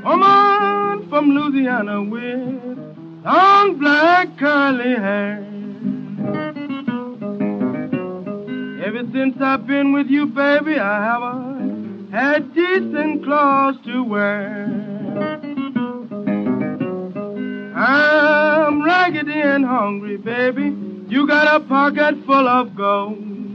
Woman from Louisiana with long black curly hair. Ever since I've been with you, baby, I haven't had decent clothes to wear. I'm raggedy and hungry, baby. You got a pocket full of gold.